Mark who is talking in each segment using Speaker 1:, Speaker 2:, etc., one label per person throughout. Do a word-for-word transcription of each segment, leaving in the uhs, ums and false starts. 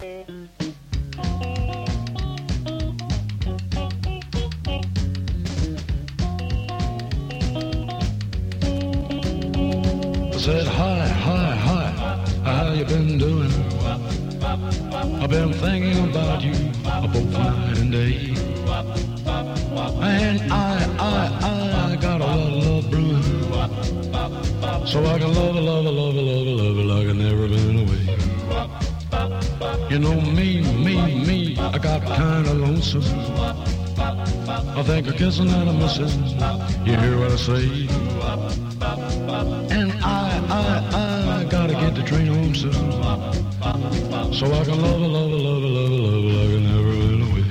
Speaker 1: Said hi, hi, hi, how you been doing? I've been thinking about you both night and day. And I, I, I got a lot of love brewing, so I can love her, love her, love her, love her, love her like I've never been away. You know me, me, me, I got kinda lonesome. I think of kissing and I'm missing, you hear what I say? And I, I, I gotta get the train home soon, so I can love her, love her, love her, love her, love her like I've never been away.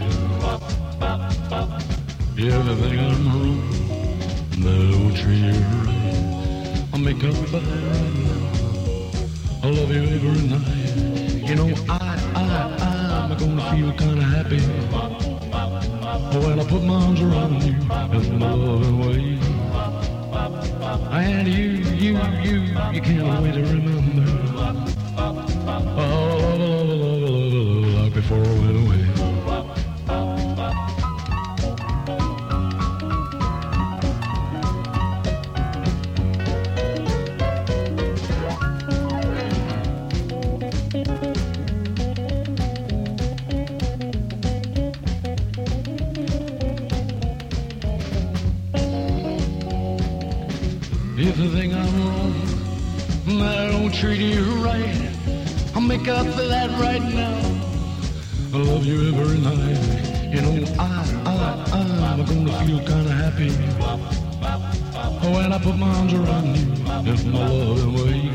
Speaker 1: Yeah, everything I'm wrong, but I don't treat you right. I'll make up for that right now. I love you every night. You know I, I, I'm gonna feel kinda happy when I put my arms around you in my loving way. And you, you, you, you can't wait to remember. Oh, love, love, love, love, love, like before I went away. If you think I'm wrong, that I don't treat you right, I'll make up for that right now. I love you every night. You know I, I, I'm gonna feel kinda happy when I put my arms around you in my loving way.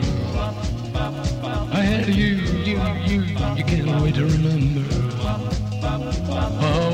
Speaker 1: And you, you, you, you can't wait to remember. Oh,